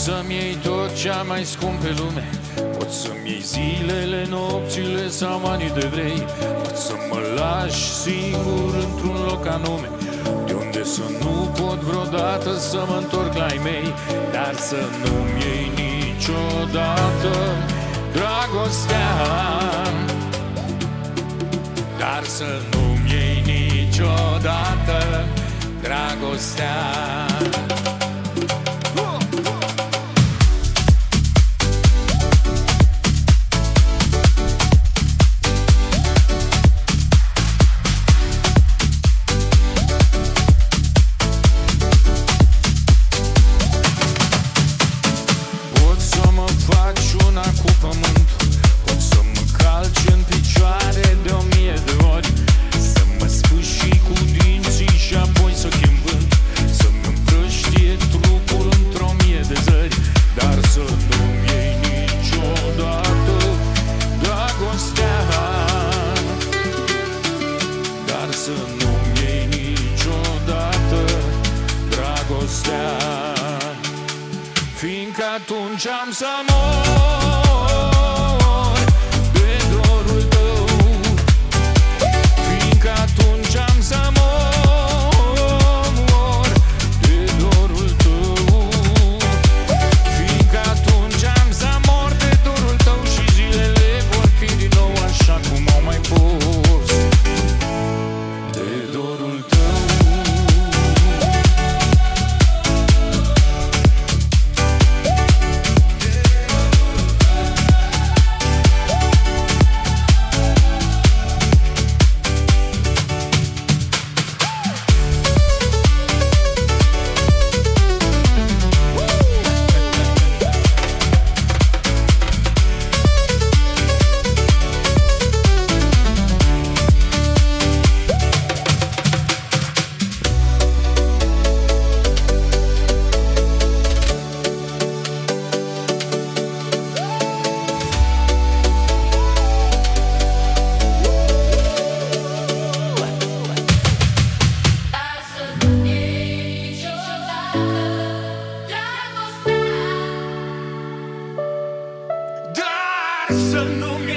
să-mi iei tot cea mai scump pe lume, poți să-mi iei zilele, nopțile sau anii de vrei, poți să mă lași singur într-un loc anume, de unde să nu pot vreodată să mă întorc la ai mei, dar să nu-mi iei niciodată dragostea, dar să nu-mi iei niciodată dragostea. Să nu-mi iei niciodată dragostea, fiindcă atunci am să mor de dorul tău, fiindcă atunci am să mor de dorul tău, fiindcă atunci am să mor de dorul tău și zilele vor fi din nou așa cum au mai fost. Să nu-mi